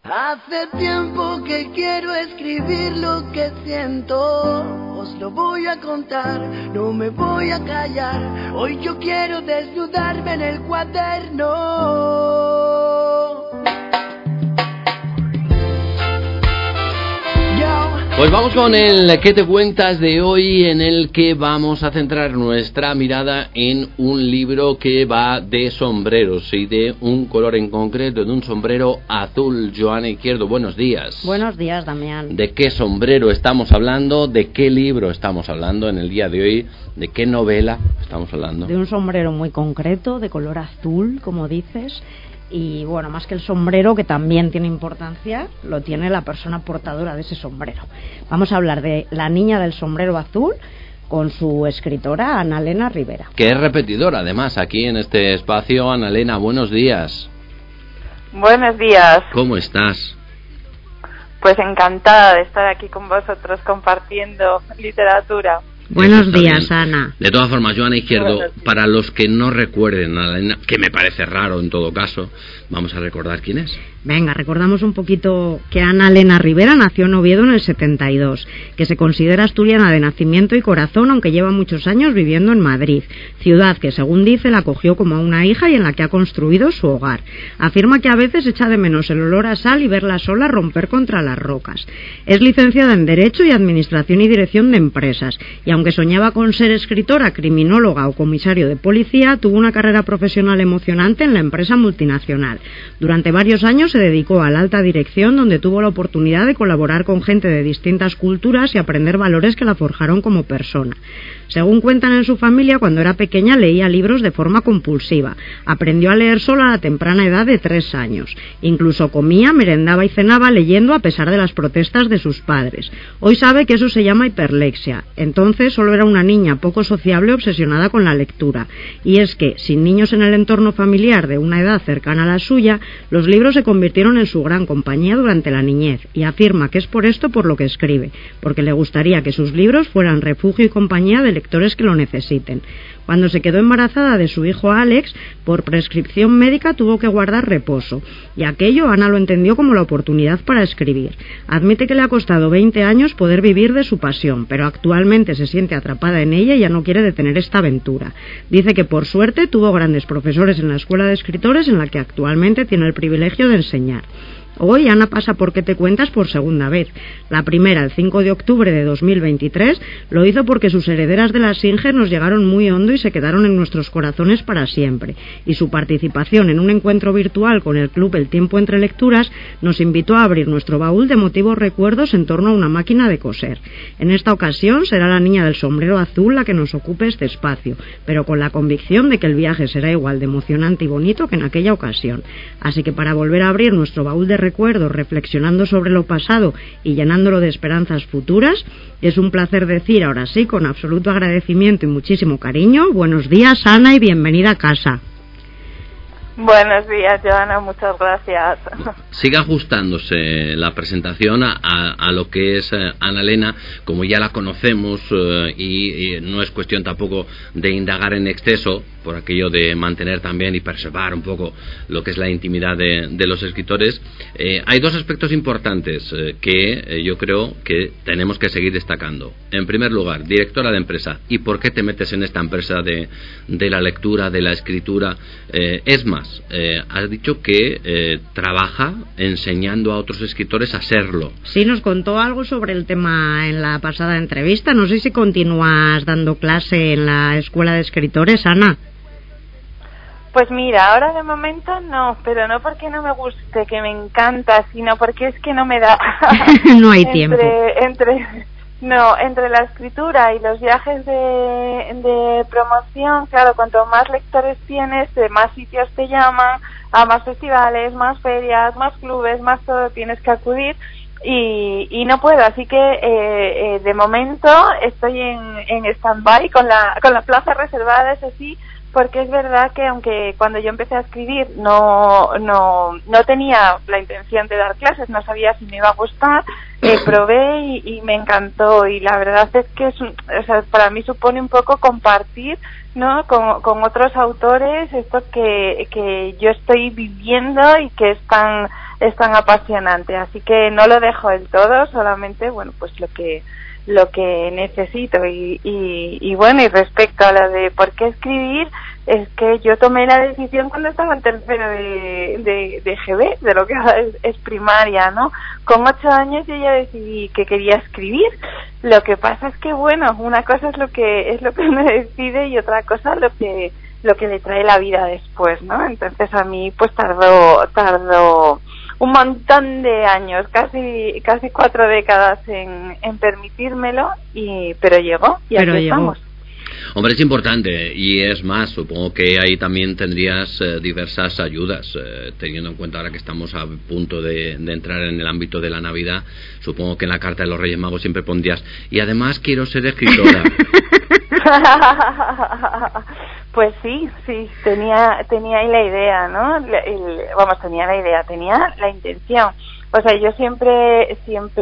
Hace tiempo que quiero escribir lo que siento, os lo voy a contar, no me voy a callar, hoy yo quiero desnudarme en el cuaderno. Pues vamos con el ¿Qué te cuentas? De hoy, en el que vamos a centrar nuestra mirada en un libro que va de sombreros y de un color en concreto, de un sombrero azul. Joana Izquierdo, buenos días. Buenos días, Damián. ¿De qué sombrero estamos hablando? ¿De qué libro estamos hablando en el día de hoy? ¿De qué novela estamos hablando? De un sombrero muy concreto, de color azul, como dices. Y bueno, más que el sombrero, que también tiene importancia, lo tiene la persona portadora de ese sombrero. Vamos a hablar de La niña del sombrero azul, con su escritora Ana Elena Rivera. Que es repetidora, además, aquí en este espacio. Ana Elena, buenos días. Buenos días. ¿Cómo estás? Pues encantada de estar aquí con vosotros compartiendo literatura. Buenos días, Ana. De todas formas, Joana Izquierdo, para los que no recuerden a Elena, que me parece raro en todo caso, vamos a recordar quién es. Venga, recordamos un poquito que Ana Elena Rivera nació en Oviedo en el 72, que se considera asturiana de nacimiento y corazón, aunque lleva muchos años viviendo en Madrid, ciudad que, según dice, la acogió como a una hija y en la que ha construido su hogar. Afirma que a veces echa de menos el olor a sal y verla sola romper contra las rocas. Es licenciada en Derecho y Administración y Dirección de Empresas, y aunque soñaba con ser escritora, criminóloga o comisario de policía, tuvo una carrera profesional emocionante en la empresa multinacional. Durante varios años se dedicó a la alta dirección, donde tuvo la oportunidad de colaborar con gente de distintas culturas y aprender valores que la forjaron como persona. Según cuentan en su familia, cuando era pequeña leía libros de forma compulsiva. Aprendió a leer sola a la temprana edad de 3 años. Incluso comía, merendaba y cenaba leyendo a pesar de las protestas de sus padres. Hoy sabe que eso se llama hiperlexia. Entonces solo era una niña poco sociable, obsesionada con la lectura. Y es que, sin niños en el entorno familiar de una edad cercana a la suya, los libros se convirtieron en su gran compañía durante la niñez, y afirma que es por esto por lo que escribe, porque le gustaría que sus libros fueran refugio y compañía de lectores que lo necesiten. Cuando se quedó embarazada de su hijo Alex, por prescripción médica tuvo que guardar reposo, y aquello Ana lo entendió como la oportunidad para escribir. Admite que le ha costado 20 años poder vivir de su pasión, pero actualmente se siente atrapada en ella y ya no quiere detener esta aventura. Dice que por suerte tuvo grandes profesores en la escuela de escritores en la que actualmente tiene el privilegio de enseñar. Hoy Ana pasa por ¿Qué te cuentas? Por segunda vez. La primera, el 5 de octubre de 2023, lo hizo porque sus herederas de la Singer nos llegaron muy hondo y se quedaron en nuestros corazones para siempre. Y su participación en un encuentro virtual con el club El Tiempo Entre Lecturas nos invitó a abrir nuestro baúl de emotivos recuerdos en torno a una máquina de coser. En esta ocasión será la niña del sombrero azul la que nos ocupe este espacio, pero con la convicción de que el viaje será igual de emocionante y bonito que en aquella ocasión. Así que para volver a abrir nuestro baúl de recuerdos, reflexionando sobre lo pasado y llenándolo de esperanzas futuras, es un placer decir ahora sí, con absoluto agradecimiento y muchísimo cariño, buenos días, Ana, y bienvenida a casa. Buenos días, Joana, muchas gracias. Sigue ajustándose la presentación a lo que es Ana Elena, como ya la conocemos, y no es cuestión tampoco de indagar en exceso, por aquello de mantener también y preservar un poco lo que es la intimidad de los escritores. Hay dos aspectos importantes que yo creo que tenemos que seguir destacando. En primer lugar, directora de empresa. ¿Y por qué te metes en esta empresa de la lectura, de la escritura? Es más, has dicho que trabaja enseñando a otros escritores a serlo. Sí, nos contó algo sobre el tema en la pasada entrevista. No sé si continúas dando clase en la escuela de escritores, Ana. Pues mira, ahora de momento no, pero no porque no me guste, que me encanta, sino porque es que no me da. No hay tiempo. Entre la escritura y los viajes de promoción, claro, cuanto más lectores tienes, de más sitios te llaman, a más festivales, más ferias, más clubes, más todo tienes que acudir. Y no puedo, así que de momento estoy en stand-by con la plaza reservada, eso sí, porque es verdad que aunque cuando yo empecé a escribir no tenía la intención de dar clases, no sabía si me iba a gustar, probé y me encantó, y la verdad es que para mí supone un poco compartir, ¿no?, con otros autores esto que yo estoy viviendo y que están es tan apasionante. Así que no lo dejo del todo, solamente, bueno, pues lo que necesito. Y bueno, y respecto a lo de por qué escribir, es que yo tomé la decisión cuando estaba en tercero de GB, de lo que es primaria, ¿no? Con 8 años yo ya decidí que quería escribir. Lo que pasa es que, bueno, una cosa es lo que me decide y otra cosa lo que le trae la vida después, ¿no? Entonces a mí pues tardó un montón de años, casi 4 décadas en permitírmelo, pero llegó y aquí estamos. Hombre, es importante, y es más, supongo que ahí también tendrías diversas ayudas, teniendo en cuenta ahora que estamos a punto de entrar en el ámbito de la Navidad. Supongo que en la carta de los Reyes Magos siempre pondrías, y además quiero ser escritora. Pues sí, tenía ahí la idea, ¿no? Tenía la intención. O sea, yo siempre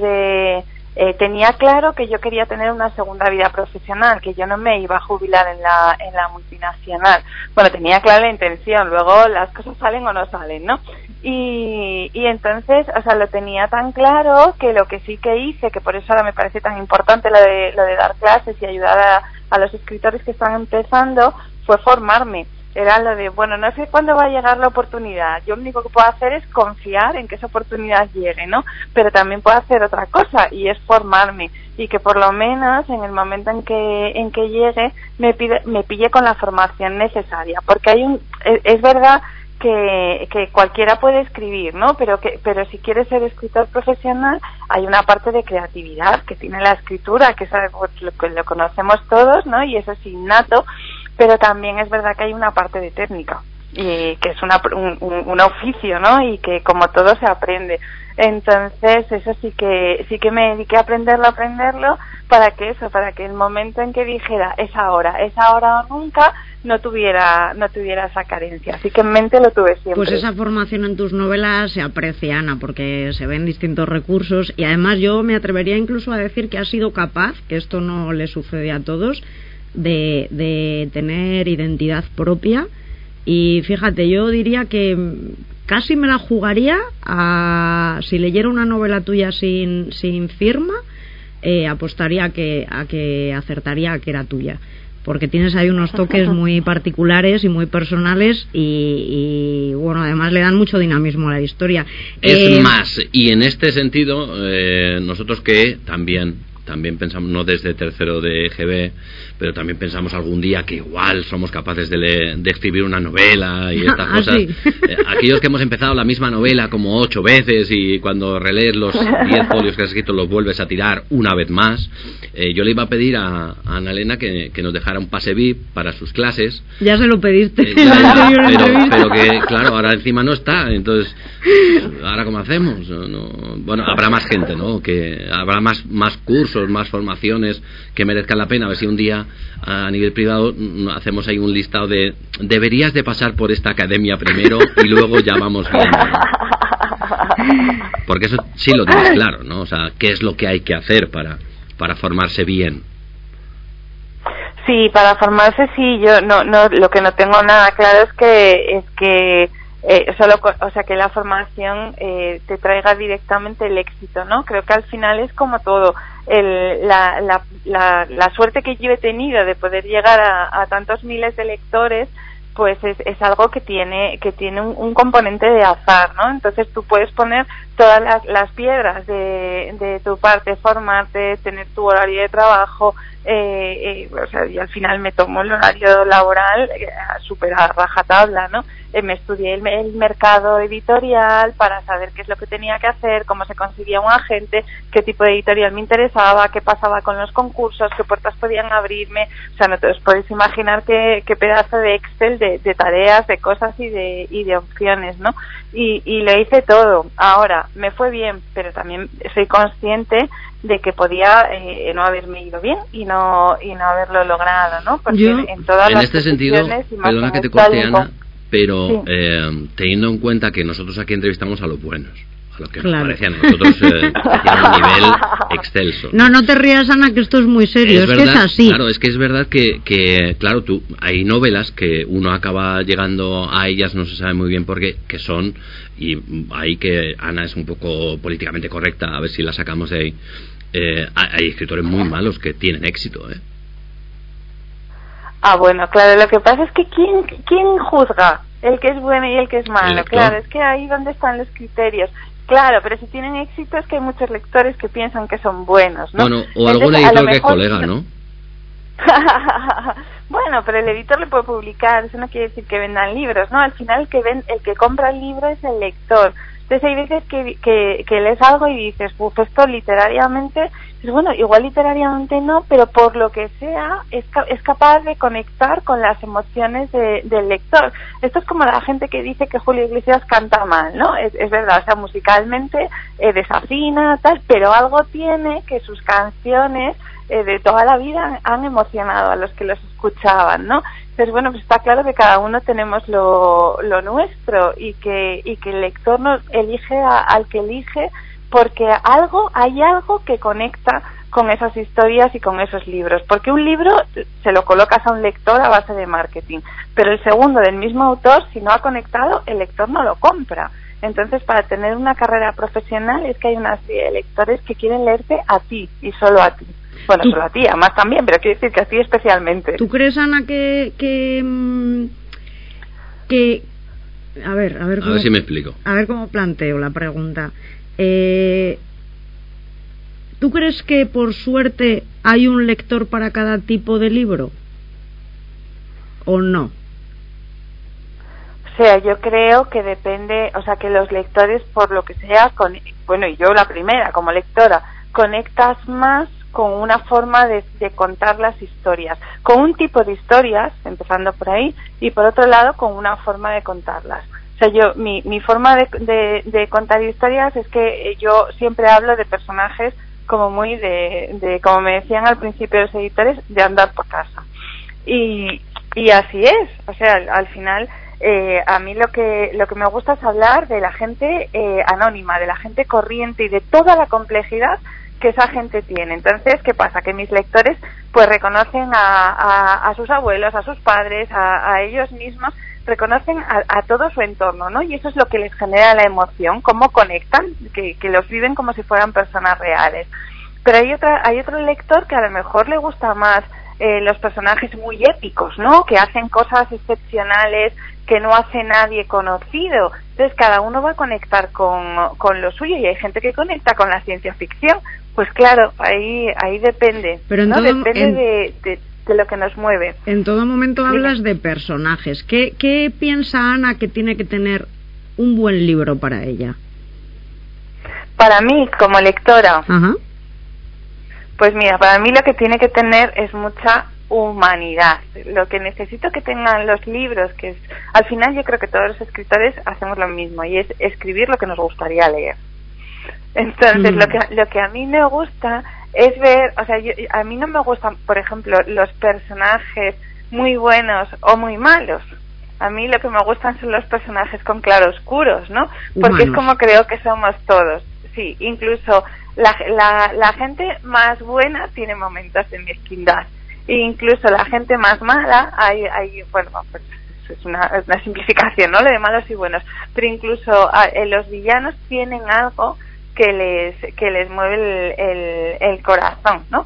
tenía claro que yo quería tener una segunda vida profesional, que yo no me iba a jubilar en la multinacional. Bueno, tenía clara la intención, luego las cosas salen o no salen, ¿no? Y entonces, o sea, lo tenía tan claro que lo que sí que hice, que por eso ahora me parece tan importante lo de dar clases y ayudar a los escritores que están empezando, fue formarme. Era lo de, bueno, no sé cuándo va a llegar la oportunidad, yo lo único que puedo hacer es confiar en que esa oportunidad llegue, ¿no? Pero también puedo hacer otra cosa, y es formarme, y que por lo menos en el momento en que llegue me pille con la formación necesaria, porque es verdad que cualquiera puede escribir, ¿no? Pero si quieres ser escritor profesional, hay una parte de creatividad que tiene la escritura, que es algo que lo conocemos todos, ¿no? Y eso es innato, pero también es verdad que hay una parte de técnica, y que es un oficio, ¿no? Y que como todo se aprende. Entonces eso sí que me dediqué a aprenderlo, para que el momento en que dijera es ahora o nunca, no tuviera esa carencia. Así que en mente lo tuve siempre. Pues esa formación en tus novelas se aprecia, Ana, porque se ven distintos recursos, y además yo me atrevería incluso a decir que has sido capaz, que esto no le sucede a todos, de tener identidad propia. Y fíjate, yo diría que casi me la jugaría si leyera una novela tuya sin firma, apostaría a que acertaría a que era tuya, porque tienes ahí unos toques muy particulares y muy personales, y bueno, además le dan mucho dinamismo a la historia. Es más, y en este sentido, nosotros que también pensamos, no desde tercero de GB, pero también pensamos algún día que igual somos capaces de escribir una novela y estas cosas. Sí. Aquellos que hemos empezado la misma novela como 8 veces, y cuando relees los 10 folios que has escrito los vuelves a tirar una vez más, yo le iba a pedir a Ana Elena que nos dejara un pase VIP para sus clases. Ya se lo pediste. Pero que claro, ahora encima no está, entonces ahora ¿cómo hacemos? Bueno, habrá más gente, ¿no? Que habrá más cursos, más formaciones que merezcan la pena. A ver si un día a nivel privado hacemos ahí un listado de deberías de pasar por esta academia primero y luego ya vamos viendo, ¿no? Porque eso sí lo tienes claro, ¿no? O sea, ¿qué es lo que hay que hacer para formarse bien? Sí, para formarse sí. Yo no lo que no tengo nada claro es que que la formación te traiga directamente el éxito, ¿no? Creo que al final es como todo. La suerte que yo he tenido de poder llegar a tantos miles de lectores, pues es algo que tiene un componente de azar, ¿no? Entonces tú puedes poner todas las piedras de tu parte, formarte, tener tu horario de trabajo, o sea, y al final me tomo el horario laboral súper a rajatabla, ¿no? Me estudié el mercado editorial para saber qué es lo que tenía que hacer, cómo se conseguía un agente, qué tipo de editorial me interesaba, qué pasaba con los concursos, qué puertas podían abrirme. O sea, no te os podéis imaginar qué pedazo de Excel de tareas, de cosas y de opciones, ¿no? Y lo hice todo. Ahora, me fue bien, pero también soy consciente de que podía no haberme ido bien y no haberlo logrado, ¿no? Porque en todas las este sentido, perdona que te corte, Ana, pero sí. Teniendo en cuenta que nosotros aquí entrevistamos a los buenos, lo que Claro. nos parece a nosotros tiene un nivel excelso. No te rías, Ana, que esto es muy serio, es verdad, que es así. Claro, es que es verdad que claro, hay novelas que uno acaba llegando a ellas, no se sabe muy bien por qué, que son, y ahí que Ana es un poco políticamente correcta, a ver si la sacamos de ahí, hay escritores muy malos que tienen éxito, ¿eh? Bueno, claro, lo que pasa es que ¿quién juzga el que es bueno y el que es malo? Claro, es que ahí donde están los criterios. Claro, pero si tienen éxito es que hay muchos lectores que piensan que son buenos, ¿no? Bueno, o algún editor que es colega, ¿no? Bueno, pero el editor le puede publicar, eso no quiere decir que vendan libros, ¿no? Al final el que compra el libro es el lector. Entonces hay veces que lees algo y dices, esto literariamente, pues bueno, igual literariamente no, pero por lo que sea es capaz de conectar con las emociones del lector. Esto es como la gente que dice que Julio Iglesias canta mal, ¿no? Es verdad, o sea, musicalmente desafina, tal, pero algo tiene que sus canciones de toda la vida han emocionado a los que los escuchaban, ¿no? Entonces, bueno, pues está claro que cada uno tenemos lo nuestro y que el lector nos elige al que elige porque hay algo que conecta con esas historias y con esos libros, porque un libro se lo colocas a un lector a base de marketing, pero el segundo del mismo autor, si no ha conectado, el lector no lo compra. Entonces, para tener una carrera profesional es que hay una serie de lectores que quieren leerte a ti y solo a ti. Bueno, solo a ti, a más también, pero quiero decir que a ti especialmente. ¿Tú crees, Ana, que a ver si me explico. A ver cómo planteo la pregunta. ¿Tú crees que por suerte hay un lector para cada tipo de libro? ¿O no? O sea, yo creo que depende, o sea, que los lectores, por lo que sea, bueno, y yo la primera, como lectora, conectas más con una forma de contar las historias, con un tipo de historias, empezando por ahí, y por otro lado con una forma de contarlas. O sea, mi forma de contar historias es que yo siempre hablo de personajes como muy como me decían al principio los editores, de andar por casa. Y así es, o sea, al final a mí lo que me gusta es hablar de la gente anónima, de la gente corriente y de toda la complejidad que esa gente tiene. Entonces, ¿qué pasa? Que mis lectores pues reconocen a sus abuelos, a sus padres, a ellos mismos, reconocen a todo su entorno, ¿no? Y eso es lo que les genera la emoción, cómo conectan, que los viven como si fueran personas reales. Pero hay otro lector que a lo mejor le gusta más los personajes muy épicos, ¿no? Que hacen cosas excepcionales que no hace nadie conocido. Entonces cada uno va a conectar con lo suyo y hay gente que conecta con la ciencia ficción. Pues claro, ahí depende, pero ¿no? Depende de lo que nos mueve. En todo momento hablas de personajes. ¿Qué piensa Ana que tiene que tener un buen libro para ella? Para mí, como lectora, Ajá. Pues mira, para mí lo que tiene que tener es mucha humanidad. Lo que necesito que tengan los libros, que es, al final yo creo que todos los escritores hacemos lo mismo, y es escribir lo que nos gustaría leer. Entonces, lo que a mí me gusta es ver, o sea, a mí no me gustan, por ejemplo, los personajes muy buenos o muy malos. A mí lo que me gustan son los personajes con claroscuros, ¿no? Porque es como creo que somos todos. Sí, incluso la gente más buena tiene momentos de mezquindad. E incluso la gente más mala, bueno, pues es una simplificación, ¿no? Lo de malos y buenos. Pero incluso los villanos tienen algo que les mueve el corazón, ¿no?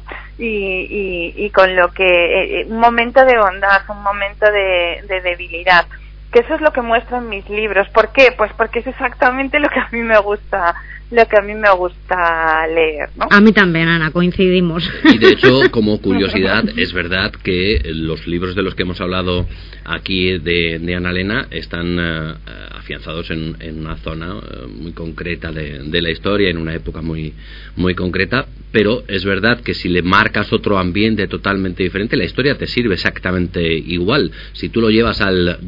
Y con lo que un momento de bondad, un momento de debilidad, que eso es lo que muestro en mis libros. ¿Por qué? Pues porque es exactamente lo que a mí me gusta leer, ¿no? A mí también, Ana, coincidimos. Y de hecho, como curiosidad, es verdad que los libros de los que hemos hablado aquí de Ana Elena están afianzados en una zona muy concreta de la historia, en una época muy, muy concreta, pero es verdad que si le marcas otro ambiente totalmente diferente, la historia te sirve exactamente igual. Si tú lo llevas al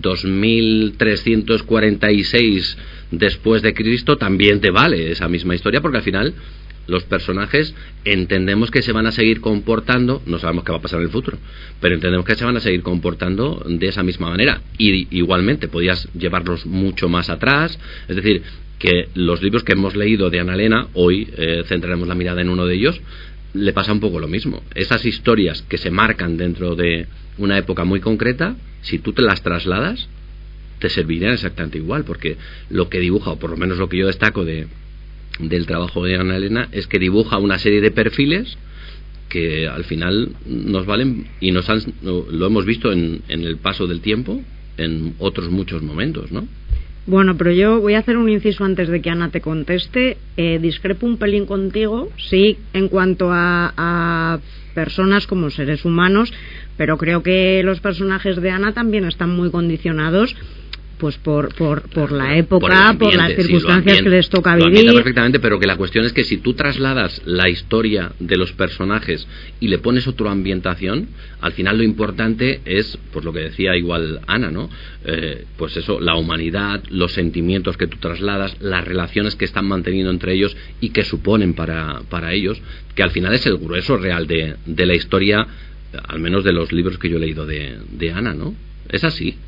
2346 después de Cristo, también te vale esa misma historia, porque al final los personajes entendemos que se van a seguir comportando, no sabemos qué va a pasar en el futuro, pero entendemos que se van a seguir comportando de esa misma manera. Y igualmente podías llevarlos mucho más atrás, es decir, que los libros que hemos leído de Ana-Elena, hoy centraremos la mirada en uno de ellos, le pasa un poco lo mismo. Esas historias que se marcan dentro de una época muy concreta, si tú te las trasladas, te servirían exactamente igual, porque lo que dibuja, o por lo menos lo que yo destaco del trabajo de Ana-Elena, es que dibuja una serie de perfiles que al final nos valen y lo hemos visto en el paso del tiempo en otros muchos momentos, ¿no? Bueno, pero yo voy a hacer un inciso antes de que Ana te conteste. Discrepo un pelín contigo, sí, en cuanto a personas como seres humanos, pero creo que los personajes de Ana también están muy condicionados pues por la época, por las circunstancias que les toca vivir. Perfectamente, pero que la cuestión es que si tú trasladas la historia de los personajes y le pones otra ambientación, al final lo importante es, pues lo que decía igual Ana, ¿no? Pues eso, la humanidad, los sentimientos que tú trasladas, las relaciones que están manteniendo entre ellos y que suponen para ellos, que al final es el grueso real de la historia, al menos de los libros que yo he leído de Ana, ¿no? Es así.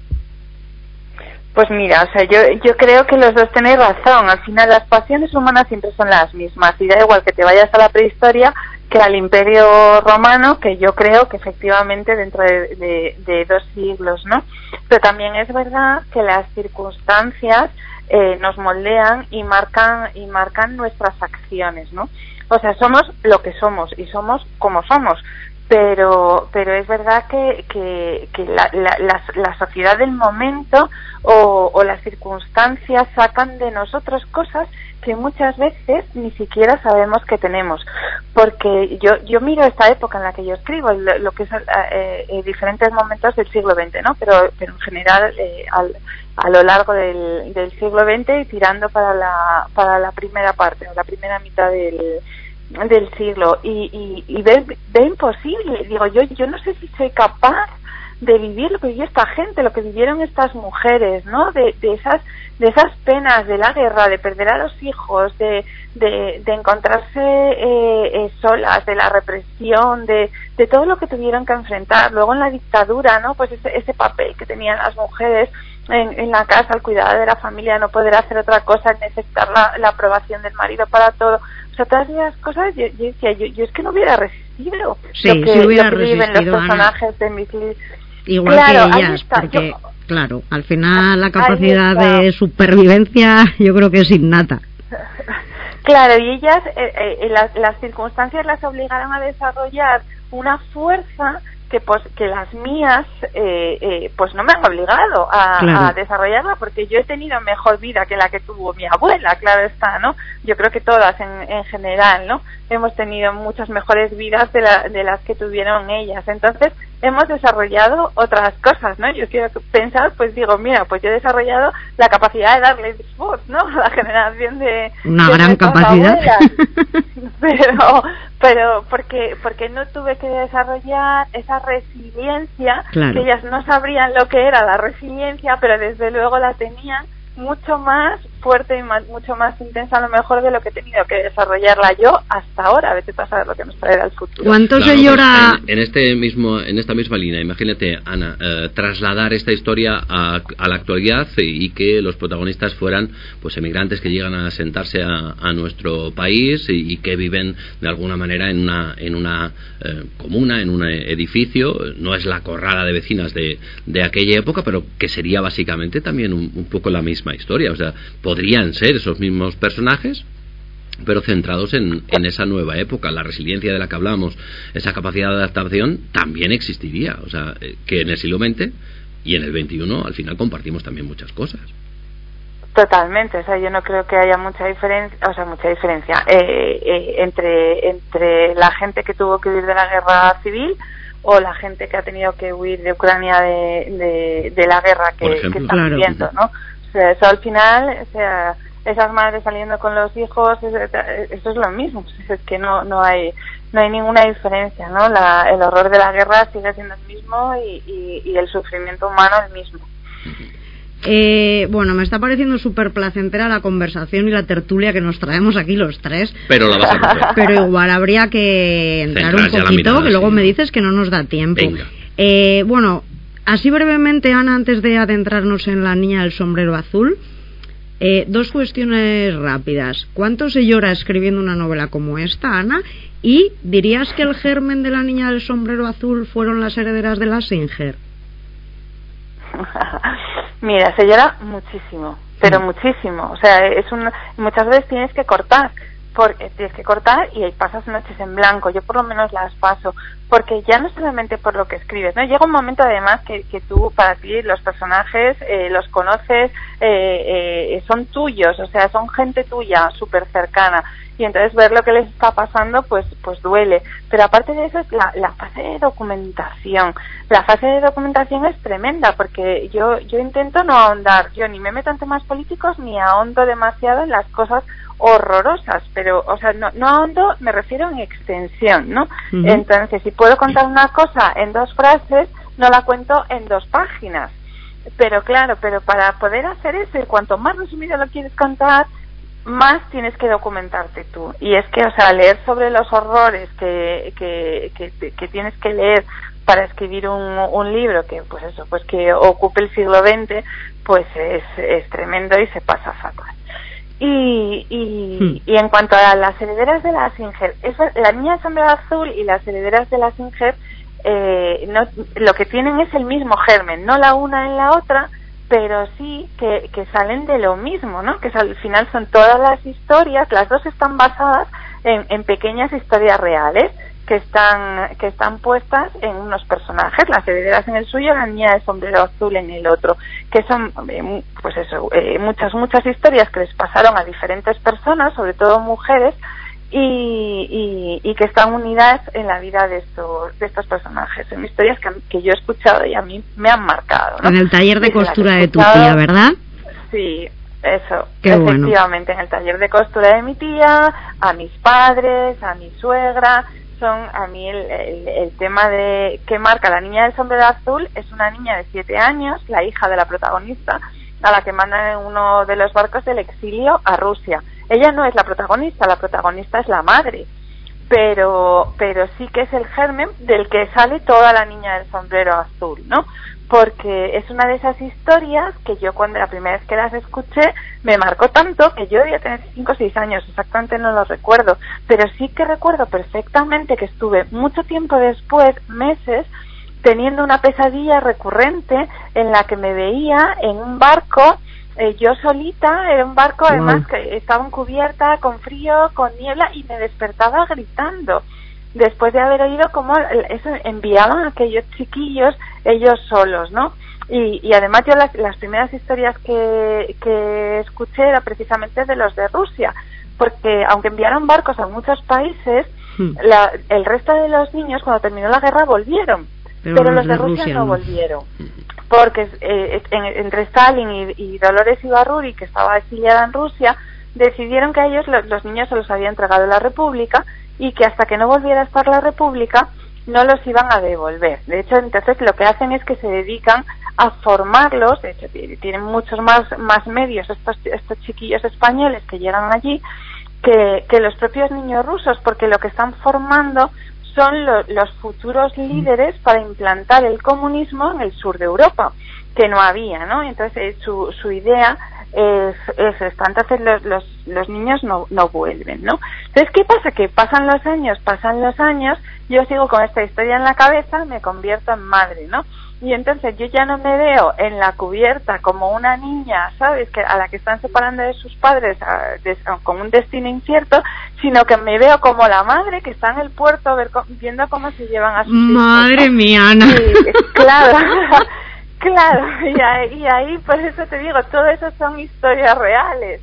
Pues mira, o sea, yo creo que los dos tenéis razón. Al final las pasiones humanas siempre son las mismas, y da igual que te vayas a la prehistoria que al Imperio Romano, que yo creo que efectivamente dentro de 2 siglos, ¿no? Pero también es verdad que las circunstancias nos moldean y marcan nuestras acciones, ¿no? O sea, somos lo que somos y somos como somos. Pero es verdad que la sociedad del momento o las circunstancias sacan de nosotros cosas que muchas veces ni siquiera sabemos que tenemos, porque yo miro esta época en la que yo escribo, lo que es diferentes momentos del siglo XX, ¿no? Pero en general a lo largo del siglo XX y tirando para la primera parte, la primera mitad del siglo, y ve imposible. Digo, yo no sé si soy capaz de vivir lo que vivió esta gente, lo que vivieron estas mujeres, ¿no? De esas penas de la guerra, de perder a los hijos, de encontrarse solas, de la represión, de todo lo que tuvieron que enfrentar. Luego en la dictadura, ¿no? Pues ese papel que tenían las mujeres en la casa, al cuidado de la familia, no poder hacer otra cosa, necesitar la aprobación del marido para todo. O sea, todas esas cosas, yo decía, yo es que no hubiera resistido sí, lo que viven los personajes de mis libros. Igual claro, que ellas, porque, claro, al final la capacidad de supervivencia yo creo que es innata. Claro, y ellas, las circunstancias las obligaron a desarrollar una fuerza que las mías pues no me han obligado a desarrollarla, porque yo he tenido mejor vida que la que tuvo mi abuela, claro está, ¿no? Yo creo que todas en general, ¿no? Hemos tenido muchas mejores vidas de las que tuvieron ellas. Entonces hemos desarrollado otras cosas, ¿no? Yo quiero pensar, pues digo, mira, pues yo he desarrollado la capacidad de darle voz, ¿no? A la generación de una gran capacidad. Pero porque no tuve que desarrollar esa resiliencia, que ellas no sabrían lo que era la resiliencia, pero desde luego la tenían mucho más fuerte y mucho más intensa a lo mejor de lo que he tenido que desarrollarla yo hasta ahora. Vete a saber lo que nos traerá el futuro. ¿Cuánto se llora? En esta misma línea, imagínate, Ana, trasladar esta historia a la actualidad y que los protagonistas fueran pues emigrantes que llegan a asentarse a nuestro país y que viven de alguna manera en una comuna, en un edificio. No es la corrala de vecinas de aquella época, pero que sería básicamente también un poco la misma historia. O sea, podrían ser esos mismos personajes, pero centrados en esa nueva época. La resiliencia de la que hablamos, esa capacidad de adaptación, también existiría. O sea, que en el siglo XX y en el XXI al final compartimos también muchas cosas. Totalmente, o sea, yo no creo que haya mucha diferencia entre la gente que tuvo que huir de la guerra civil o la gente que ha tenido que huir de Ucrania de la guerra que están viviendo, ¿no? O sea, eso al final, o sea, esas madres saliendo con los hijos, eso es lo mismo, es que no hay ninguna diferencia, ¿no? El horror de la guerra sigue siendo el mismo y el sufrimiento humano el mismo. Bueno, me está pareciendo súper placentera la conversación y la tertulia que nos traemos aquí los tres. Pero la vas a romper. Pero igual habría que entrar un poquito, mirada, que luego me dices que no nos da tiempo. Bueno, así brevemente, Ana, antes de adentrarnos en La niña del sombrero azul, Dos cuestiones rápidas. ¿Cuánto se llora escribiendo una novela como esta, Ana? Y ¿dirías que el germen de La niña del sombrero azul fueron las herederas de la Singer? Mira, se llora muchísimo, pero muchísimo. O sea, muchas veces tienes que cortar y ahí pasas noches en blanco. Yo por lo menos las paso, porque ya no solamente por lo que escribes, ¿no? Llega un momento además que tú, para ti, los personajes los conoces, son tuyos, o sea, son gente tuya, súper cercana, y entonces ver lo que les está pasando pues duele. Pero aparte de eso es la fase de documentación. La fase de documentación es tremenda, porque yo intento no ahondar, yo ni me meto en temas políticos ni ahondo demasiado en las cosas horrorosas, pero, o sea, no ahondo, me refiero en extensión, ¿no? Uh-huh. Entonces, si puedo contar una cosa en 2 frases, no la cuento en 2 páginas. Pero claro, para poder hacer eso, y cuanto más resumido lo quieres contar, más tienes que documentarte tú. Y es que, o sea, leer sobre los horrores que tienes que leer para escribir un libro que, pues eso, pues que ocupe el siglo XX, pues es tremendo y se pasa fatal. Y en cuanto a las herederas de la Singer, La niña del sombrero azul y las herederas de la Singer, lo que tienen es el mismo germen, no la una en la otra, pero sí que salen de lo mismo, ¿no? Que al final son todas las historias, las dos están basadas en pequeñas historias reales que están puestas en unos personajes, las herederas en el suyo, La niña del sombrero azul en el otro, que son pues eso, muchas historias que les pasaron a diferentes personas, sobre todo mujeres, y que están unidas en la vida de estos personajes. Son historias que yo he escuchado y a mí me han marcado, ¿no? En el taller de costura de tu tía, ¿verdad? Sí, eso. Qué efectivamente, bueno. En el taller de costura de mi tía, a mis padres, a mi suegra. A mí el tema de que marca La niña del sombrero azul es una niña de 7 años, la hija de la protagonista, a la que mandan en uno de los barcos del exilio a Rusia. Ella no es la protagonista es la madre, pero sí que es el germen del que sale toda La niña del sombrero azul, ¿no? Porque es una de esas historias que yo, cuando la primera vez que las escuché, me marcó tanto que yo debía tener 5 o 6 años, exactamente no lo recuerdo, pero sí que recuerdo perfectamente que estuve mucho tiempo después, meses, teniendo una pesadilla recurrente en la que me veía en un barco, yo solita, era un barco además que estaba en cubierta, con frío, con niebla, y me despertaba gritando, después de haber oído cómo eso enviaban a aquellos chiquillos ellos solos, ¿no? Y además yo las primeras historias que escuché era precisamente de los de Rusia, porque aunque enviaron barcos a muchos países, el resto de los niños cuando terminó la guerra volvieron, pero los de Rusia no volvieron, porque entre Stalin y Dolores Ibarruri, que estaba exiliada en Rusia, decidieron que a ellos los niños se los había entregado la República y que hasta que no volviera a estar la República no los iban a devolver. De hecho, entonces lo que hacen es que se dedican a formarlos. De hecho, tienen muchos más medios estos chiquillos españoles que llegan allí que los propios niños rusos, porque lo que están formando son los futuros líderes para implantar el comunismo en el sur de Europa, que no había, ¿no? Entonces su idea es esta. Entonces los niños no vuelven, ¿no? Entonces, ¿qué pasa? Que pasan los años, yo sigo con esta historia en la cabeza, me convierto en madre, ¿no? Y entonces yo ya no me veo en la cubierta como una niña, ¿sabes?, que a la que están separando de sus padres con un destino incierto, sino que me veo como la madre que está en el puerto viendo cómo se llevan a sus hijos, ¿no? Madre mía, Ana. Claro. Claro, y ahí, por eso te digo, todo eso son historias reales.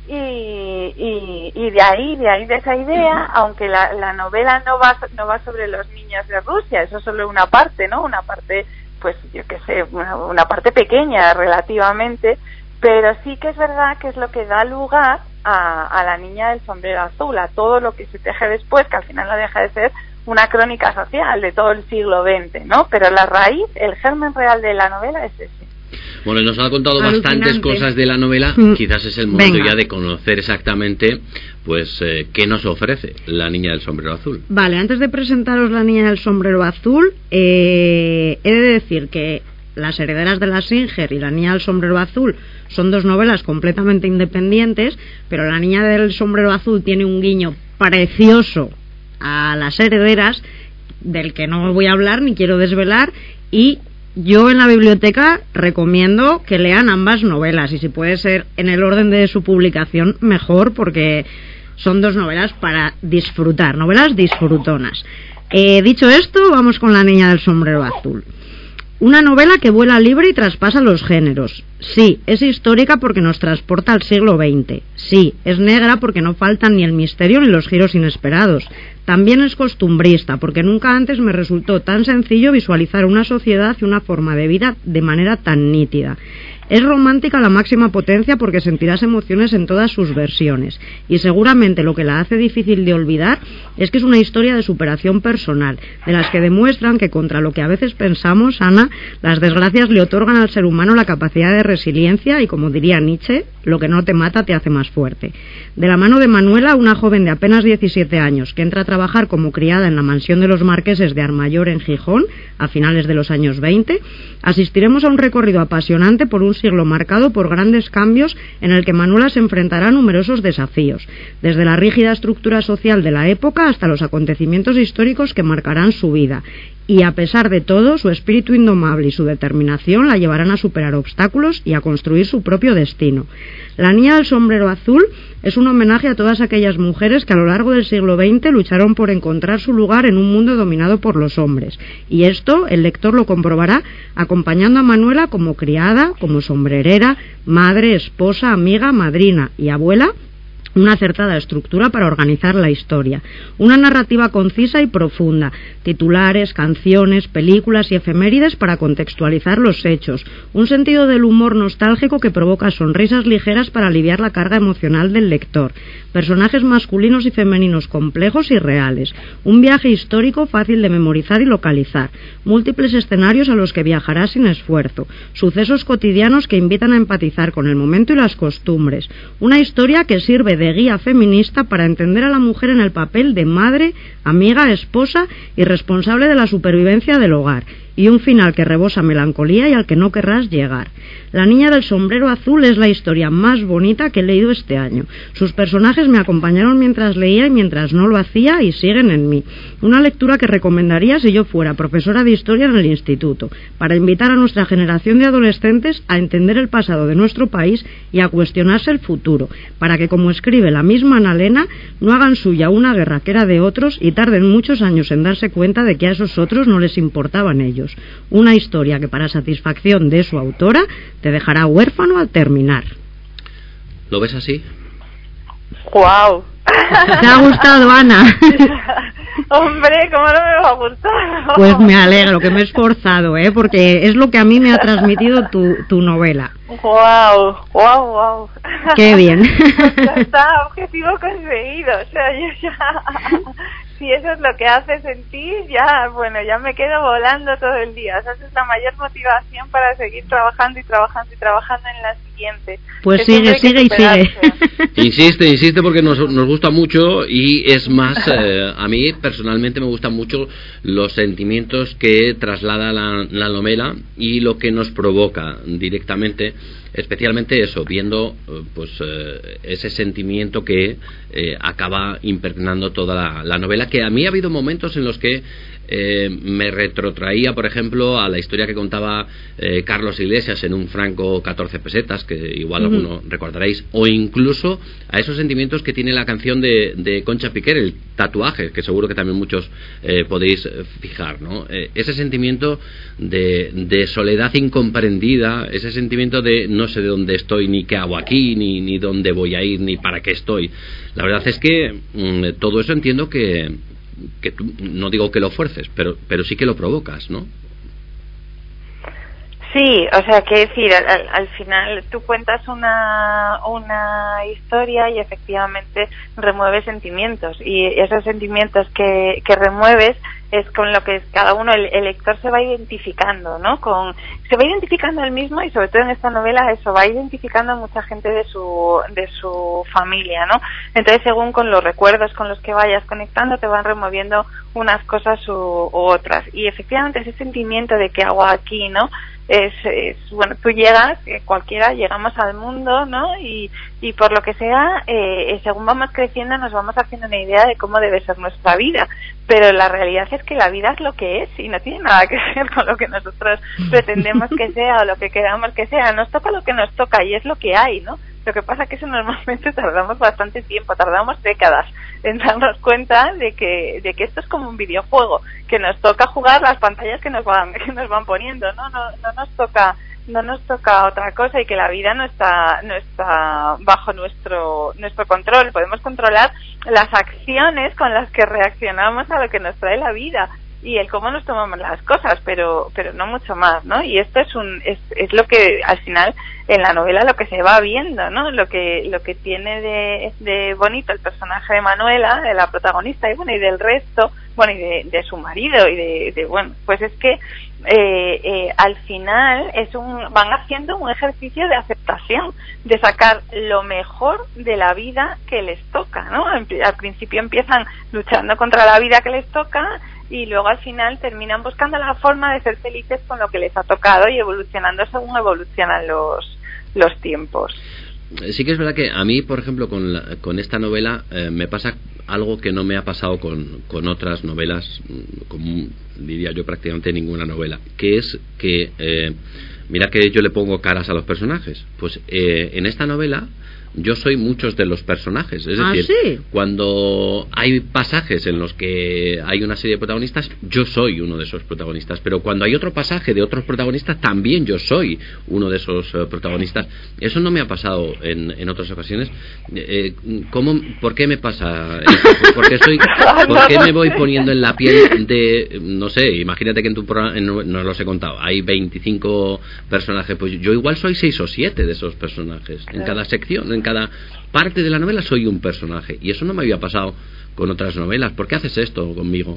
Y de esa idea, aunque la novela no va sobre los niños de Rusia, eso es solo una parte, ¿no? Una parte, pues yo qué sé, una parte pequeña relativamente, pero sí que es verdad que es lo que da lugar a La niña del sombrero azul, a todo lo que se teje después, que al final no deja de ser una crónica social de todo el siglo XX, ¿no? Pero la raíz, el germen real de la novela es ese. Bueno, y nos ha contado bastantes cosas de la novela. Quizás es el momento ya de conocer exactamente, pues, qué nos ofrece La niña del sombrero azul. Vale, antes de presentaros La niña del sombrero azul, he de decir que Las herederas de la Singer y La niña del sombrero azul son dos novelas completamente independientes, pero La niña del sombrero azul tiene un guiño precioso a Las herederas, del que no voy a hablar ni quiero desvelar, y yo en la biblioteca recomiendo que lean ambas novelas, y si puede ser en el orden de su publicación mejor, porque son dos novelas para disfrutar, novelas disfrutonas. Dicho esto, vamos con La niña del sombrero azul. Una novela que vuela libre y traspasa los géneros. Sí, es histórica porque nos transporta al siglo XX. Sí, es negra porque no faltan ni el misterio ni los giros inesperados. También es costumbrista porque nunca antes me resultó tan sencillo visualizar una sociedad y una forma de vida de manera tan nítida. Es romántica a la máxima potencia porque sentirás emociones en todas sus versiones, y seguramente lo que la hace difícil de olvidar es que es una historia de superación personal, de las que demuestran que contra lo que a veces pensamos, Ana, las desgracias le otorgan al ser humano la capacidad de resiliencia y, como diría Nietzsche, lo que no te mata te hace más fuerte. De la mano de Manuela, una joven de apenas 17 años que entra a trabajar como criada en la mansión de los marqueses de Armayor en Gijón a finales de los años 20, asistiremos a un recorrido apasionante por un siglo marcado por grandes cambios en el que Manuela se enfrentará a numerosos desafíos, desde la rígida estructura social de la época hasta los acontecimientos históricos que marcarán su vida. Y a pesar de todo, su espíritu indomable y su determinación la llevarán a superar obstáculos y a construir su propio destino. La niña del sombrero azul es un homenaje a todas aquellas mujeres que a lo largo del siglo XX lucharon por encontrar su lugar en un mundo dominado por los hombres. Y esto el lector lo comprobará acompañando a Manuela como criada, como sombrerera, madre, esposa, amiga, madrina y abuela. Una acertada estructura para organizar la historia, una narrativa concisa y profunda, titulares, canciones, películas y efemérides para contextualizar los hechos, un sentido del humor nostálgico que provoca sonrisas ligeras para aliviar la carga emocional del lector, personajes masculinos y femeninos complejos y reales, un viaje histórico fácil de memorizar y localizar, múltiples escenarios a los que viajará sin esfuerzo, sucesos cotidianos que invitan a empatizar con el momento y las costumbres, una historia que sirve de guía feminista para entender a la mujer en el papel de madre, amiga, esposa y responsable de la supervivencia del hogar, y un final que rebosa melancolía y al que no querrás llegar. La niña del sombrero azul es la historia más bonita que he leído este año. Sus personajes me acompañaron mientras leía y mientras no lo hacía y siguen en mí. Una lectura que recomendaría si yo fuera profesora de historia en el instituto, para invitar a nuestra generación de adolescentes a entender el pasado de nuestro país y a cuestionarse el futuro, para que, como escribe la misma Annalena, no hagan suya una guerra que era de otros y tarden muchos años en darse cuenta de que a esos otros no les importaban ellos. Una historia que, para satisfacción de su autora, te dejará huérfano al terminar. ¿Lo ves así? ¡Guau! ¿Te ha gustado, Ana? Hombre, ¿cómo no me va a gustar? Pues me alegro, que me he esforzado, porque es lo que a mí me ha transmitido tu novela. ¡Guau! ¡Guau, guau! ¡Qué bien! Ya está, objetivo conseguido. O sea, yo ya... Si eso es lo que hace sentir, ya, bueno, ya me quedo volando todo el día. O sea, esa es la mayor motivación para seguir trabajando y trabajando y trabajando en la siguiente. Pues sigue y sigue. Insiste porque nos gusta mucho, y es más, a mí personalmente me gustan mucho los sentimientos que traslada la novela y lo que nos provoca directamente, especialmente eso, viendo ese sentimiento que acaba impregnando toda la novela, que a mí ha habido momentos en los que me retrotraía, por ejemplo, a la historia que contaba Carlos Iglesias en Un franco 14 pesetas, que igual alguno recordaréis, o incluso a esos sentimientos que tiene la canción de Concha Piquer, El tatuaje, que seguro que también muchos podéis fijar, ¿no? Ese sentimiento de soledad incomprendida, ese sentimiento de no sé de dónde estoy, ni qué hago aquí, ni dónde voy a ir, ni para qué estoy. La verdad es que todo eso entiendo que tú, no digo que lo fuerces, pero sí que lo provocas, ¿no? Sí, o sea, que decir, al final tú cuentas una historia y efectivamente remueves sentimientos, y esos sentimientos que remueves es con lo que cada uno, el lector se va identificando, ¿no? Se va identificando él mismo, y sobre todo en esta novela eso, va identificando a mucha gente de su familia, ¿no? Entonces, según con los recuerdos con los que vayas conectando, te van removiendo unas cosas u otras, y efectivamente ese sentimiento de qué hago aquí, ¿no? bueno, tú llegas, cualquiera llegamos al mundo, ¿no? Y por lo que sea, según vamos creciendo nos vamos haciendo una idea de cómo debe ser nuestra vida, pero la realidad es que la vida es lo que es y no tiene nada que ver con lo que nosotros pretendemos que sea o lo que queramos que sea. Nos toca lo que nos toca y es lo que hay, ¿no? Lo que pasa es que eso normalmente tardamos bastante tiempo, tardamos décadas en darnos cuenta de que esto es como un videojuego, que nos toca jugar las pantallas que nos van poniendo, no nos toca otra cosa, y que la vida no está bajo nuestro control. Podemos controlar las acciones con las que reaccionamos a lo que nos trae la vida y el cómo nos tomamos las cosas, pero no mucho más, ¿no? Y esto es lo que al final en la novela lo que se va viendo, ¿no? Lo que tiene de bonito el personaje de Manuela, de la protagonista, y bueno, y del resto, bueno, y de su marido, y de bueno, pues es que al final van haciendo un ejercicio de aceptación, de sacar lo mejor de la vida que les toca, ¿no? Al principio empiezan luchando contra la vida que les toca y luego al final terminan buscando la forma de ser felices con lo que les ha tocado y evolucionando según evolucionan los tiempos. Sí que es verdad que a mí, por ejemplo, con esta novela me pasa algo que no me ha pasado con otras novelas, como diría yo prácticamente ninguna novela, que es que, mira que yo le pongo caras a los personajes, pues en esta novela yo soy muchos de los personajes, es decir, ¿sí? Cuando hay pasajes en los que hay una serie de protagonistas, yo soy uno de esos protagonistas, pero cuando hay otro pasaje de otros protagonistas, también yo soy uno de esos protagonistas. Eso no me ha pasado en otras ocasiones. ¿Por qué me pasa eso? ¿Por qué me voy poniendo en la piel de, no sé, imagínate que en tu programa, no los he contado, hay 25 personajes, pues yo igual soy 6 o 7 de esos personajes, en cada sección, en cada parte de la novela soy un personaje, y eso no me había pasado con otras novelas. ¿Por qué haces esto conmigo?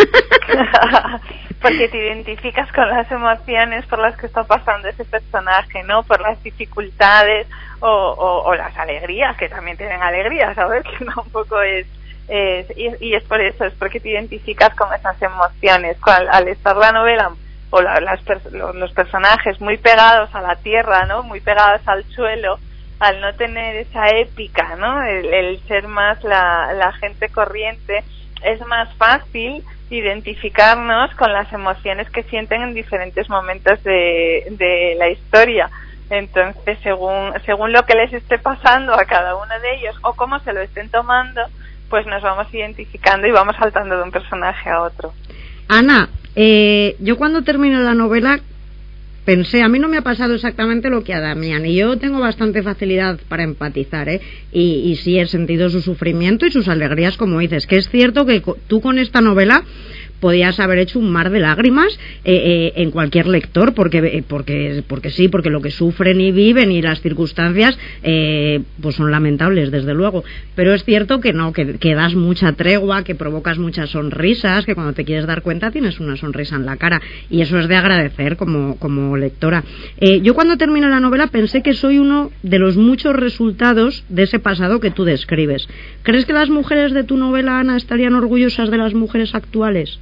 Porque te identificas con las emociones por las que está pasando ese personaje, ¿no? Por las dificultades o las alegrías, que también tienen alegrías, ¿sabes? Que tampoco es por eso, es porque te identificas con esas emociones. Al estar la novela o los personajes muy pegados a la tierra, ¿no? Muy pegados al suelo, al no tener esa épica, ¿no? El ser más la gente corriente, es más fácil identificarnos con las emociones que sienten en diferentes momentos de la historia. Entonces, según lo que les esté pasando a cada uno de ellos o cómo se lo estén tomando, pues nos vamos identificando y vamos saltando de un personaje a otro. Ana, yo cuando termino la novela pensé, a mí no me ha pasado exactamente lo que a Damián, y yo tengo bastante facilidad para empatizar, y sí he sentido su sufrimiento y sus alegrías, como dices, que es cierto que tú con esta novela podías haber hecho un mar de lágrimas en cualquier lector, porque sí, porque lo que sufren y viven y las circunstancias pues son lamentables, desde luego, pero es cierto que no, que das mucha tregua, que provocas muchas sonrisas, que cuando te quieres dar cuenta tienes una sonrisa en la cara, y eso es de agradecer como lectora. Yo cuando terminé la novela pensé que soy uno de los muchos resultados de ese pasado que tú describes. ¿Crees que las mujeres de tu novela, Ana, estarían orgullosas de las mujeres actuales?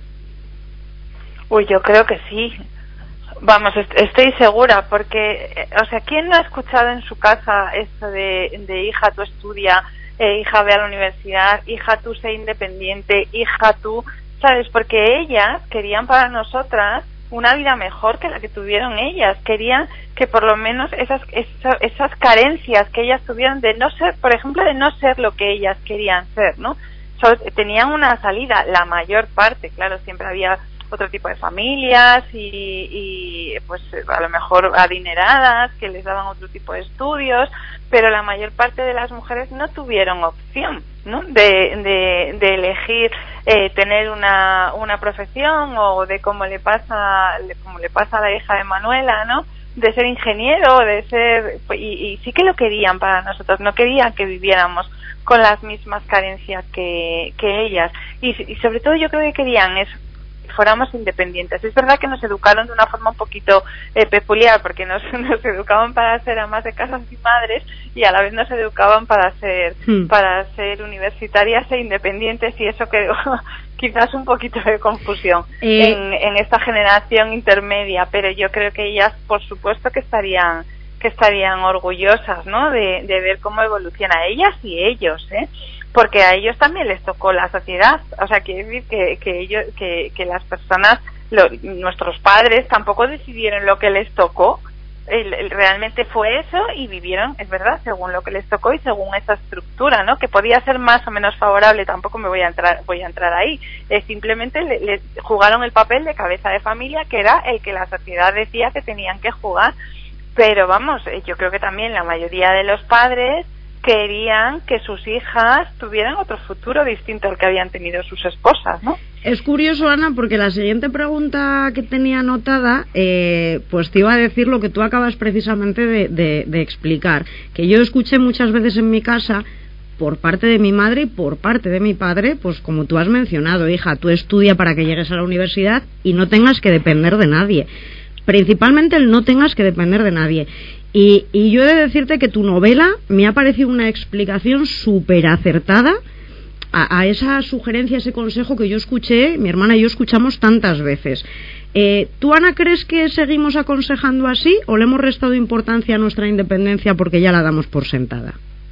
Uy, yo creo que sí. Vamos, estoy segura, porque, o sea, ¿quién no ha escuchado en su casa esto de hija, tú estudia, hija, ve a la universidad, hija, tú sé independiente, hija, tú, ¿sabes? Porque ellas querían para nosotras una vida mejor que la que tuvieron ellas. Querían que por lo menos esas carencias que ellas tuvieron de no ser, por ejemplo, de no ser lo que ellas querían ser, ¿no? Tenían una salida, la mayor parte, claro, siempre había otro tipo de familias y pues a lo mejor adineradas que les daban otro tipo de estudios, pero la mayor parte de las mujeres no tuvieron opción, ¿no? de elegir tener una profesión, o de como le pasa a la hija de Manuela, ¿no? De ser ingeniero, de ser, y sí que lo querían para nosotros, no querían que viviéramos con las mismas carencias que ellas, y sobre todo yo creo que querían fuéramos independientes. Es verdad que nos educaron de una forma un poquito peculiar, porque nos educaban para ser amas de casas y madres, y a la vez nos educaban para ser universitarias e independientes, y eso creó quizás un poquito de confusión en esta generación intermedia, pero yo creo que ellas, por supuesto, que estarían orgullosas, ¿no?, de ver cómo evoluciona ellas y ellos, porque a ellos también les tocó la sociedad. O sea, quiere decir que las personas, nuestros padres, tampoco decidieron lo que les tocó. Realmente fue eso, y vivieron, es verdad, según lo que les tocó y según esa estructura, ¿no?, que podía ser más o menos favorable. Tampoco voy a entrar ahí. Simplemente le jugaron el papel de cabeza de familia, que era el que la sociedad decía que tenían que jugar. Pero vamos, yo creo que también la mayoría de los padres querían que sus hijas tuvieran otro futuro distinto al que habían tenido sus esposas, ¿no? Es curioso, Ana, porque la siguiente pregunta que tenía anotada, pues te iba a decir lo que tú acabas precisamente de explicar, que yo escuché muchas veces en mi casa, por parte de mi madre y por parte de mi padre, pues como tú has mencionado, hija, tú estudia para que llegues a la universidad y no tengas que depender de nadie. Principalmente el no tengas que depender de nadie. Y yo he de decirte que tu novela me ha parecido una explicación súper acertada a esa sugerencia, ese consejo que yo escuché, mi hermana y yo escuchamos tantas veces. ¿Tú, Ana, crees que seguimos aconsejando así o le hemos restado importancia a nuestra independencia porque ya la damos por sentada?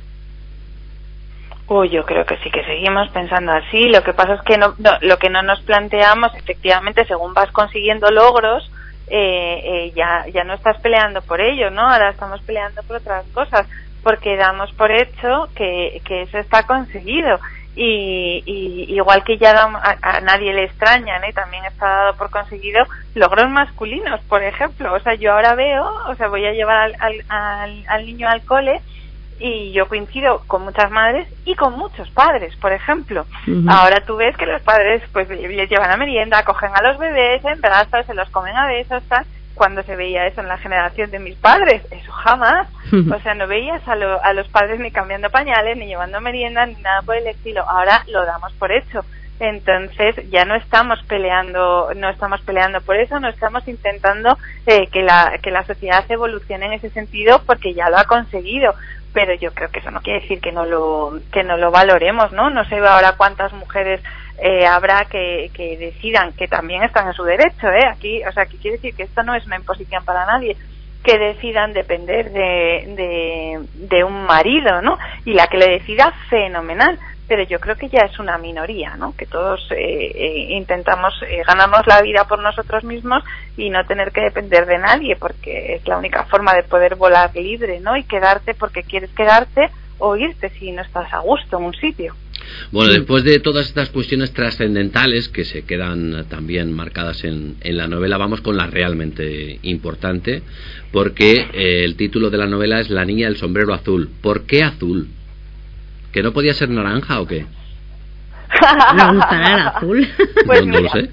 Yo creo que sí, que seguimos pensando así. Lo que pasa es que lo que no nos planteamos, efectivamente, según vas consiguiendo logros, ya no estás peleando por ello, ¿no? Ahora estamos peleando por otras cosas, porque damos por hecho que eso está conseguido, y igual que ya a nadie le extraña, ¿no?, y también está dado por conseguido logros masculinos, por ejemplo. O sea, yo ahora voy a llevar al niño al cole, y yo coincido con muchas madres y con muchos padres, por ejemplo. Uh-huh. Ahora tú ves que los padres pues les llevan a merienda, cogen a los bebés en brazos, se los comen a besos, tal. Cuando se veía eso en la generación de mis padres, eso jamás. Uh-huh. O sea, no veías a los padres ni cambiando pañales, ni llevando merienda, ni nada por el estilo. Ahora lo damos por hecho. Entonces ya no estamos peleando por eso, no estamos intentando que la sociedad evolucione en ese sentido, porque ya lo ha conseguido. Pero yo creo que eso no quiere decir que no lo valoremos, ¿no? No sé ahora cuántas mujeres habrá que decidan, que también están en su derecho, aquí, o sea, que quiere decir que esto no es una imposición para nadie, que decidan depender de un marido, ¿no? Y la que le decida, fenomenal. Pero yo creo que ya es una minoría, ¿no? Que todos intentamos ganarnos la vida por nosotros mismos y no tener que depender de nadie, porque es la única forma de poder volar libre, ¿no? Y quedarte porque quieres quedarte, o irte si no estás a gusto en un sitio. Bueno, después de todas estas cuestiones trascendentales que se quedan también marcadas en la novela, vamos con la realmente importante, porque el título de la novela es La niña del sombrero azul. ¿Por qué azul? ¿Que no podía ser naranja o qué? ¿Me gustará el azul? Pues no mira, lo sé.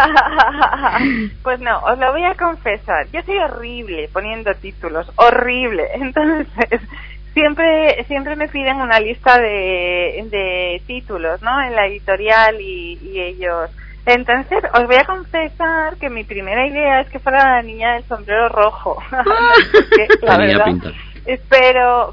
Pues no, os lo voy a confesar. Yo soy horrible poniendo títulos, horrible. Entonces, siempre me piden una lista de títulos, ¿no? En la editorial y ellos. Entonces, os voy a confesar que mi primera idea es que fuera La niña del sombrero rojo. Porque, la verdad, pinta. Pero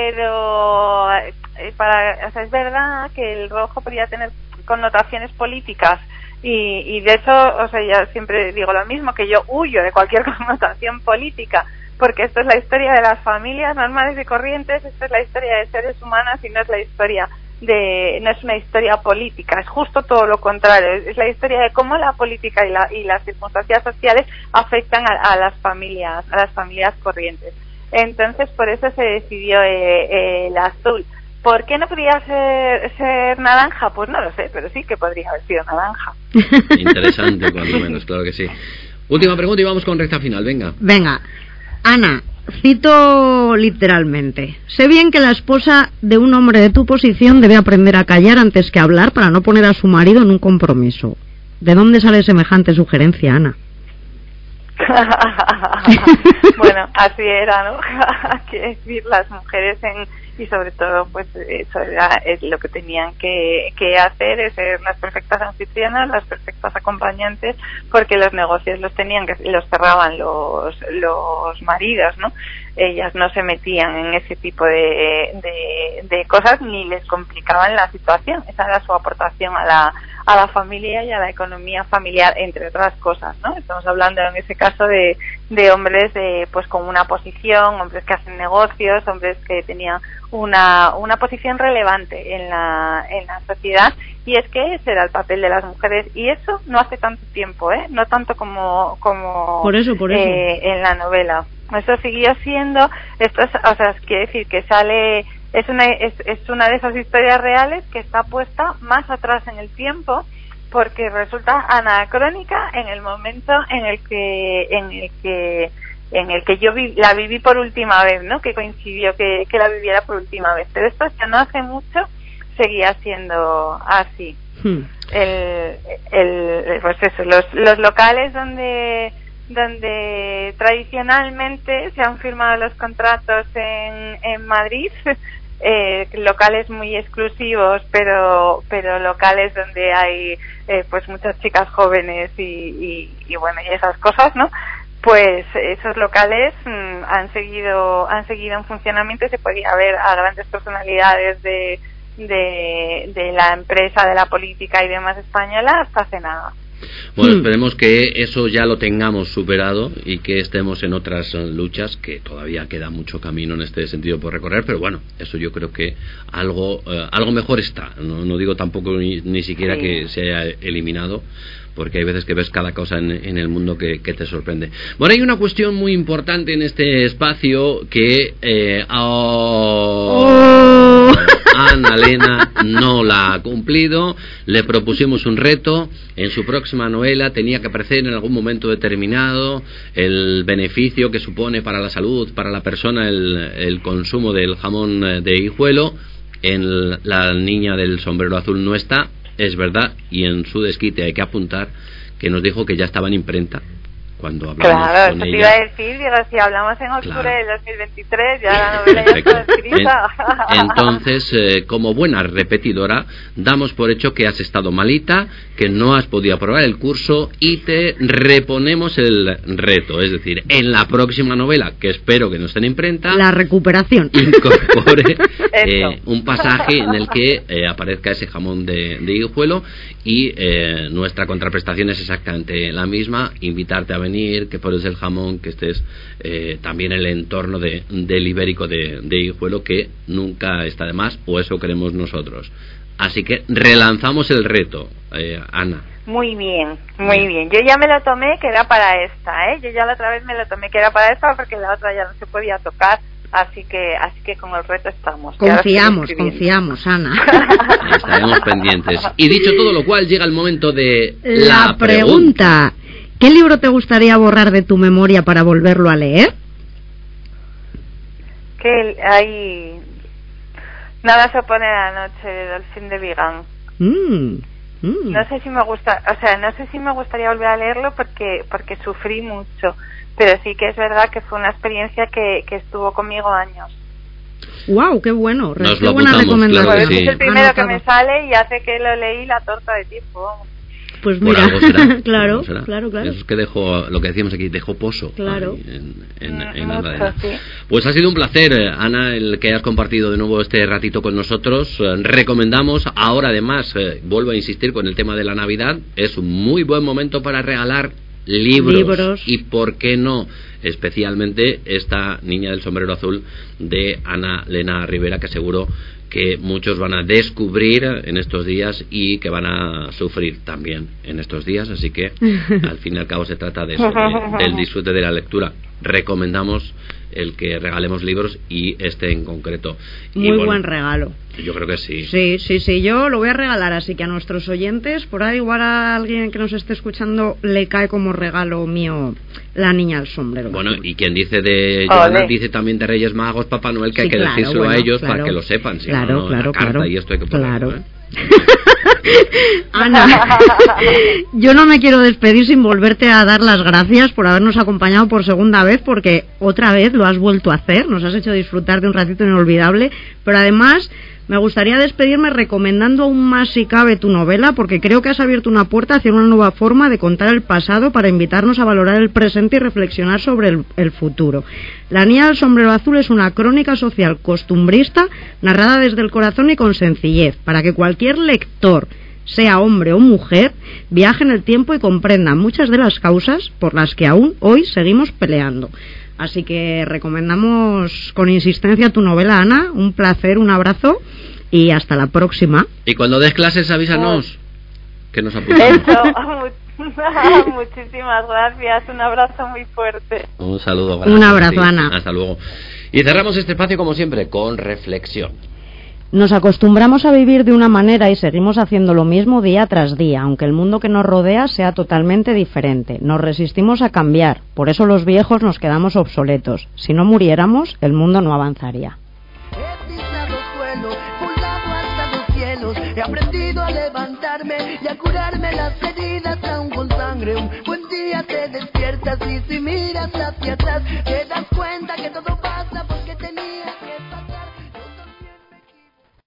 o sea, es verdad que el rojo podría tener connotaciones políticas y de hecho, o sea, ya siempre digo lo mismo, que yo huyo de cualquier connotación política, porque esto es la historia de las familias normales y corrientes, esto es la historia de seres humanos y no es una historia política, es justo todo lo contrario, es la historia de cómo la política y las circunstancias sociales afectan a las familias corrientes. Entonces, por eso se decidió el azul. ¿Por qué no podría ser naranja? Pues no lo sé, pero sí que podría haber sido naranja. Interesante, cuando menos, claro que sí. Última pregunta y vamos con recta final, venga. Venga, Ana, cito literalmente. Sé bien que la esposa de un hombre de tu posición debe aprender a callar antes que hablar para no poner a su marido en un compromiso. ¿De dónde sale semejante sugerencia, Ana? Bueno, así era, ¿no? Quiero decir, las mujeres y sobre todo, pues eso es lo que tenían que hacer, es ser las perfectas anfitrionas, las perfectas acompañantes, porque los negocios los cerraban los maridos, ¿no? Ellas no se metían en ese tipo de cosas ni les complicaban la situación. Esa era su aportación a la familia y a la economía familiar, entre otras cosas, ¿no? Estamos hablando en ese caso de hombres pues con una posición, hombres que hacen negocios, hombres que tenían una posición relevante en la sociedad, y es que ese era el papel de las mujeres, y eso no hace tanto tiempo, no tanto como por eso. En la novela. Eso siguió siendo, quiere decir que sale, es una de esas historias reales que está puesta más atrás en el tiempo, porque resulta anacrónica en el momento en el que yo la viví por última vez, ¿no? Que coincidió que la viviera por última vez. Pero esto ya no hace mucho seguía siendo así. Pues eso, los locales donde tradicionalmente se han firmado los contratos en Madrid, locales muy exclusivos, pero locales donde hay pues muchas chicas jóvenes y bueno, y esas cosas, ¿no? Pues esos locales han seguido en funcionamiento, y se podía ver a grandes personalidades de la empresa, de la política y demás española hasta hace nada. Bueno, esperemos que eso ya lo tengamos superado y que estemos en otras luchas, que todavía queda mucho camino en este sentido por recorrer, pero bueno, eso yo creo que algo mejor está. No digo tampoco ni siquiera que se haya eliminado, porque hay veces que ves cada cosa en el mundo que te sorprende. Bueno, hay una cuestión muy importante en este espacio que Ana Lena no la ha cumplido. Le propusimos un reto. En su próxima novela tenía que aparecer en algún momento determinado el beneficio que supone para la salud, para la persona, el consumo del jamón de Hijuelo. En La niña del sombrero azul no está, es verdad, y en su desquite hay que apuntar que nos dijo que ya estaba en imprenta cuando hablamos con ella. Te iba a decir, digo, si hablamos en octubre del 2023, ya la novela ya está escrita. Entonces, como buena repetidora, damos por hecho que has estado malita, que no has podido aprobar el curso, y te reponemos el reto. Es decir, en la próxima novela, que espero que no esté en imprenta, la recuperación, incorpore un pasaje en el que aparezca ese jamón de Hijuelo, y nuestra contraprestación es exactamente la misma: invitarte a venir, que pruebes el jamón, que estés también en el entorno del ibérico de Hijuelo, que nunca está de más, o eso queremos nosotros. Así que relanzamos el reto, Ana. Muy bien. Yo ya me lo tomé que era para esta, Yo ya la otra vez me lo tomé que era para esta, porque la otra ya no se podía tocar. Así que con el reto estamos. Confiamos, Ana. Estaremos pendientes. Y dicho todo lo cual, llega el momento de la pregunta. ¿Qué libro te gustaría borrar de tu memoria para volverlo a leer? Que hay... Nada se opone a la noche, de Delfín de Vigan. No sé si me gusta, no sé si me gustaría volver a leerlo porque sufrí mucho, pero sí que es verdad que fue una experiencia que estuvo conmigo años. ¡Wow! ¡Qué bueno! Nos ¡Qué lo buena apuntamos, recomendación! claro que sí. Es el primero que me sale, y hace que lo leí la torta de tiempo. Pues mira, claro. Es que dejó, lo que decíamos aquí, dejó pozo. Claro. En Ana. Sí. Pues ha sido un placer, Ana, el que hayas compartido de nuevo este ratito con nosotros. Recomendamos, ahora además, vuelvo a insistir con el tema de la Navidad, es un muy buen momento para regalar libros. Y por qué no, especialmente esta Niña del sombrero azul de Ana Lena Rivera, que seguro que muchos van a descubrir en estos días y que van a sufrir también en estos días, así que al fin y al cabo se trata de eso, del disfrute de la lectura. Recomendamos el que regalemos libros, y este en concreto. Muy buen regalo. Yo creo que sí. Sí, yo lo voy a regalar, así que a nuestros oyentes, por ahí igual a alguien que nos esté escuchando le cae como regalo mío La niña del sombrero. Bueno, y quien dice de Joana, dice también de Reyes Magos, Papá Noel, que hay que decírselo a ellos para que lo sepan. Si claro. Y esto hay que ponerlo, Ana, yo no me quiero despedir sin volverte a dar las gracias por habernos acompañado por segunda vez, porque otra vez lo has vuelto a hacer, nos has hecho disfrutar de un ratito inolvidable, pero además me gustaría despedirme recomendando aún más, si cabe, tu novela, porque creo que has abierto una puerta hacia una nueva forma de contar el pasado para invitarnos a valorar el presente y reflexionar sobre el futuro. La niña del sombrero azul es una crónica social costumbrista, narrada desde el corazón y con sencillez, para que cualquier lector, sea hombre o mujer, viaje en el tiempo y comprenda muchas de las causas por las que aún hoy seguimos peleando. Así que recomendamos con insistencia tu novela, Ana. Un placer, un abrazo y hasta la próxima. Y cuando des clases avísanos, que nos apuntamos. Eso, muchísimas gracias, un abrazo muy fuerte. Un saludo grande. Un abrazo, Ana. Hasta luego. Y cerramos este espacio como siempre con reflexión. Nos acostumbramos a vivir de una manera y seguimos haciendo lo mismo día tras día, aunque el mundo que nos rodea sea totalmente diferente. Nos resistimos a cambiar, por eso los viejos nos quedamos obsoletos. Si no muriéramos, el mundo no avanzaría. He pisado suelo, volado hasta los cielos, he aprendido a levantarme y a curarme las heridas aún con sangre. Un buen día te despiertas y si miras hacia atrás